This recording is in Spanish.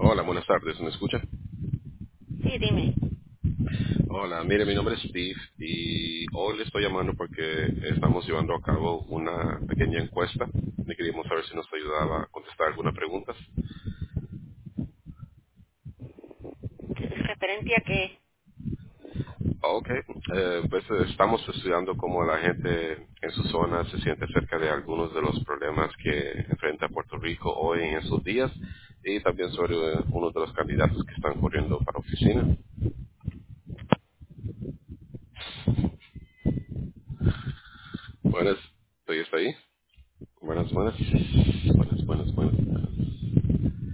Hola, buenas tardes, ¿me escucha? Sí, dime. Hola, mire, mi nombre es Steve y hoy le estoy llamando porque estamos llevando a cabo una pequeña encuesta. Le queríamos saber si nos ayudaba a contestar algunas preguntas. Referente a que Ok, pues estamos estudiando cómo la gente en su zona se siente acerca de algunos de los problemas que enfrenta Puerto Rico hoy en esos días y también sobre uno de los candidatos que están corriendo para oficina. Buenas, ¿estoy está ahí? Buenas, buenas. Buenas, buenas, buenas.